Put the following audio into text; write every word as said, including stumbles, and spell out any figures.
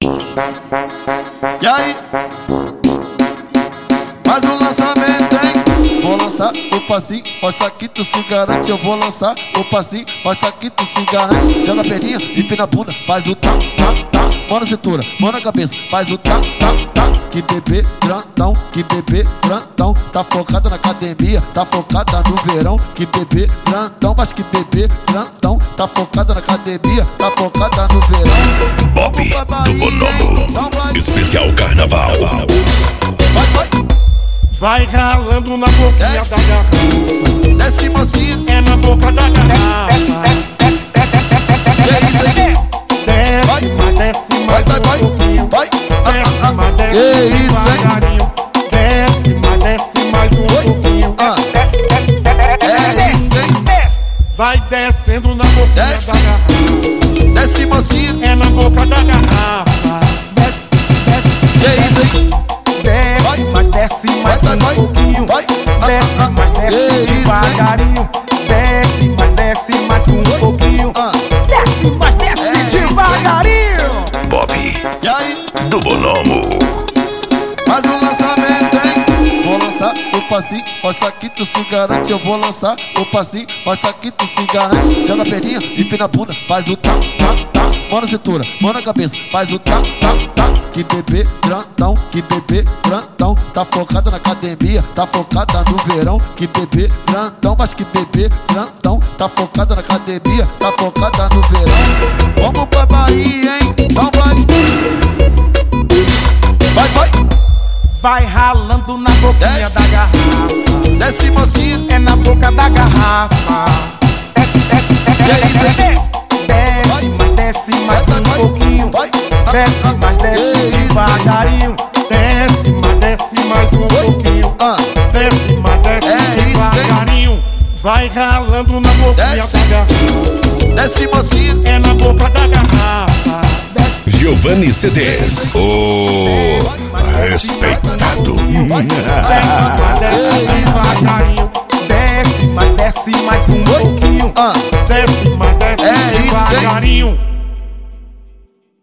E aí? Mais um lançamento, hein? Vou lançar o passinho, mostra que tu se garante. Eu vou lançar o passinho, mostra que tu se garante. Joga a perninha, empina a bunda, faz o tá, tá, tá. Mão na cintura, mão na cabeça, faz o tá, tá, tá. Que bebê grandão, que bebê grandão. Tá focada na academia, tá focada no verão. Que bebê grandão, mas que bebê grandão. Tá focada na academia, tá focada no verão. Bob do Bonomo, especial carnaval. Vai, vai. Vai ralando na boquinha Desce. da garrafa. Desce, mocinho. É na boca da garrafa. Que isso, hein? Desce, Vai. mas desce Vai, mais vai, um vai. pouquinho. Vai. Desce, Ah, ah, mas desce que isso, hein? devagarinho. Desce, mas desce mais um Oi. pouquinho. Ah. É isso, hein? Vai descendo na boquinha Desce. da garrafa. Desce, mocinho. É na boca da garrafa. Desce, desce, Que isso, hein? desce, Vai. mas desce mais Vai, um vai, vai. pouquinho. Vai. Desce, Ah, ah, mas que desce isso, hein? devagarinho. Desce, mas desce mais um pouquinho. Ah. Desce, mas desce É isso, hein? devagarinho. Bob E aí? do Bonomo. Mais um lançamento, hein? Vou lançar o passinho, mostra que tu se garante. Eu vou lançar o passinho, mostra que tu se garante. Joga a perninha, empina a bunda, faz o tá, tá, tá. Mão na cintura, mão na cabeça, faz o tá, tá, tá. Que bebê grandão, que bebê grandão. Tá focada na academia, tá focada no verão. Que bebê grandão, mas que bebê grandão. Tá focada na academia, tá focada no verão. Vamos pra Bahia, hein? Então vai. Vai, vai. Vai ralando na boquinha Desce. da garrafa. Desce, mocinho. É na boca da garrafa. Que isso, hein? Desce, Vai. mas desce mais Vai, um vai, vai. pouquinho. Vai. Desce, Ah, mas ah, desce que isso, hein? devagarinho. Desce, mas desce mais um pouquinho. Ah. Desce, mas desce É isso, hein? devagarinho. Vai ralando na boquinha Desce. da garrafa. Desce, mocinho. É na boca da garrafa. Desce, Giovanni C Ds, o respeitado. Vai. desce, mas desce É isso. devagarinho.